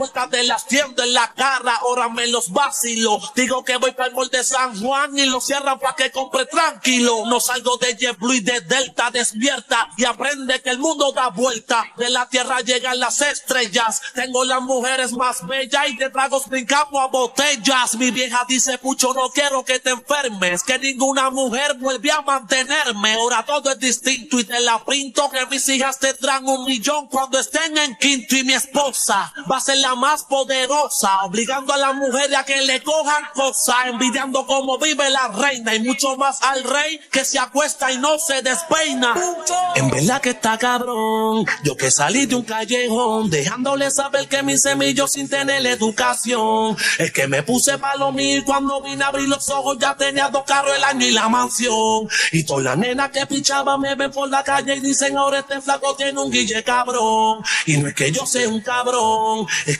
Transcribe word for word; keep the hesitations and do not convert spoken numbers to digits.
puertas de las tiendas en la cara, ahora me los vacilo. Digo que voy para el mall de San Juan y lo cierran para que compre tranquilo. No salgo de JetBlue y de Delta, despierta y aprende que el mundo da vuelta. De la tierra llegan las estrellas, tengo las mujeres más bellas y de tragos brincamos a botellas. Mi vieja dice, Pucho, no quiero que te enfermes, que ninguna mujer vuelve a mantenerme. Ahora todo es distinto y te la pinto, que mis hijas tendrán un millón cuando estén en quinto y mi esposa va a ser la más poderosa, obligando a las mujeres a que le cojan cosas, envidiando cómo vive la reina y mucho más al rey que se acuesta y no se despeina. En verdad que está cabrón, yo que salí de un callejón, dejándole saber que mi semillo sin tener educación, es que me puse pa' lo mío y cuando vine a abrir los ojos ya tenía dos carros, el año y la mansión. Y todas las nenas que pichaban me ven por la calle y dicen, ahora este flaco tiene un guille cabrón. Y no es que yo sea un cabrón, es